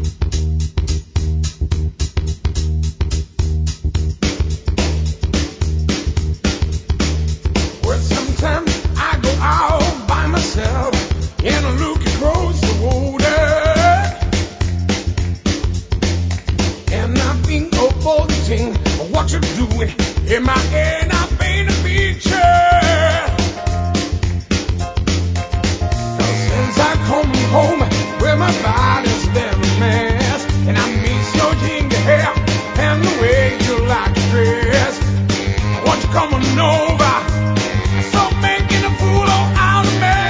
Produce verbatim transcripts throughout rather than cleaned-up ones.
Well, sometimes I go out by myself and I look across the water, and I think of all the things what you're doing. In my head I paint a picture. Since I come home, where my body's been a mess, and I miss your ginger hair and the way you like to dress. I want you coming over, so making a fool out of me.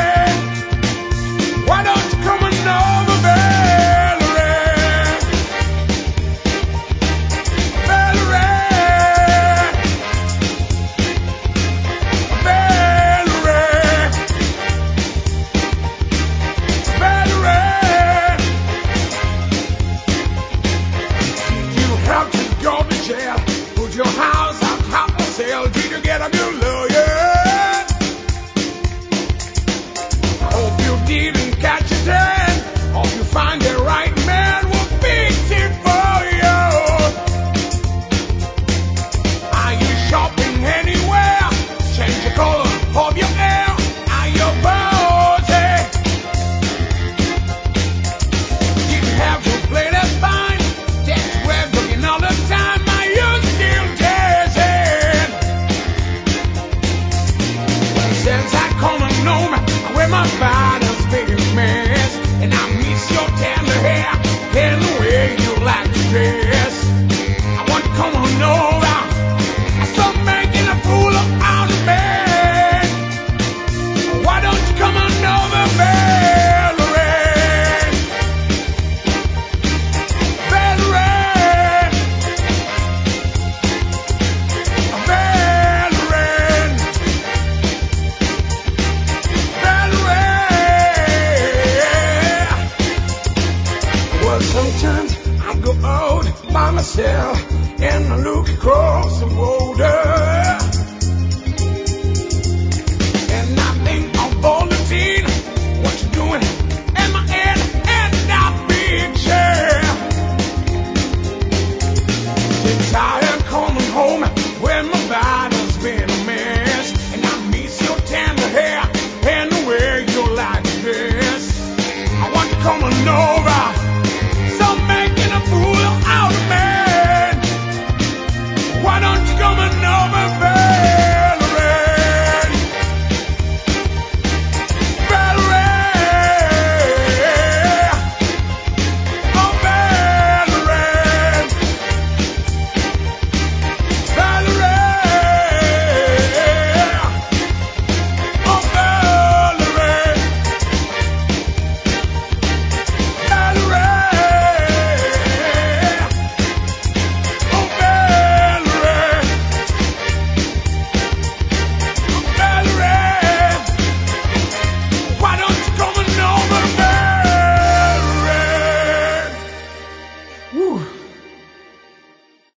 Why don't you come on over, Valerie? Valerie, Valerie, Valerie. Did you have to go to jail? Put your house out, top for sale? Did you get a new lawyer? I hope you didn't catch a tan. Hope you find the right man will fix it for you. Are you shopping anywhere? Change the color of your hair. Are you body? Did you have to play that fine? That's where looking all the time. Are you still dancing? Since I come home, where my body's big a mess, and I miss your tender hair and the way you like to dress. I want to come on over, stop making a fool out of me. Why don't you come on over, Valerie? Valerie, Valerie, Valerie. Well, sometimes I go out by myself and I look across the water, and I think of all the things what you're doing in my head and that picture. Since I am coming home, where my body's been a mess, and I miss your tender hair and the way you like to dress. I want to come on over.